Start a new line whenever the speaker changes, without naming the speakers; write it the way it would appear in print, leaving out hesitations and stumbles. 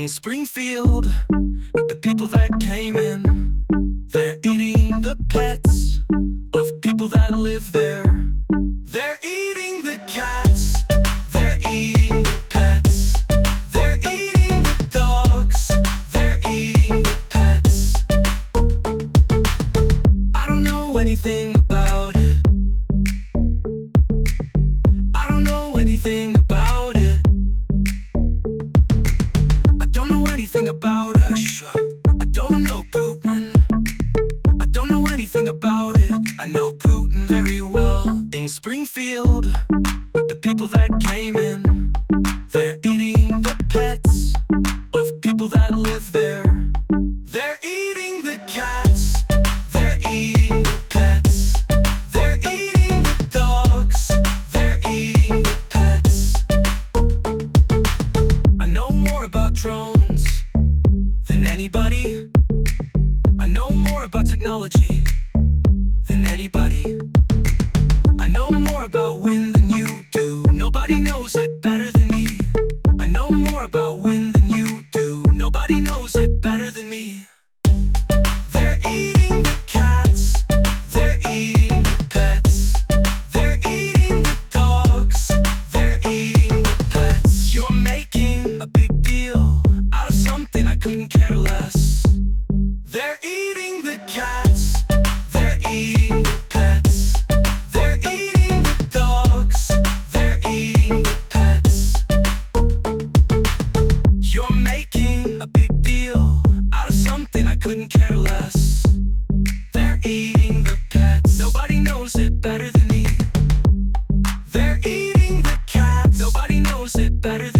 in Springfield. The people that came in, they're eating the pets of people that live there. They're eating the cats, they're eating the pets, they're eating the dogs, they're eating the pets. I don't know anything about it. I don't know anything about it. I don't know anything about us. I don't know Putin. I don't know anything about it. I know Putin very well. In Springfield, the people that came in, they're eating the pets of people that live there. They're eating the cats, they're eating the pets, they're eating the dogs, they're eating the pets. I know more about drones than anybody. I know more about technology than anybody. I know more about wind than you do. Nobody knows it better than me. I know more about wind than you do. Nobody knows it better than me. They're eating the cats, they're eating the pets, they're eating the dogs, they're eating the pets. You're making a big deal out of something I couldn't care less. They're eating the cats, they're eating the pets, they're eating the dogs, they're eating the pets. You're making a big deal out of something I couldn't care less. They're eating the pets, nobody knows it better than me. They're eating the cats, nobody knows it better than me.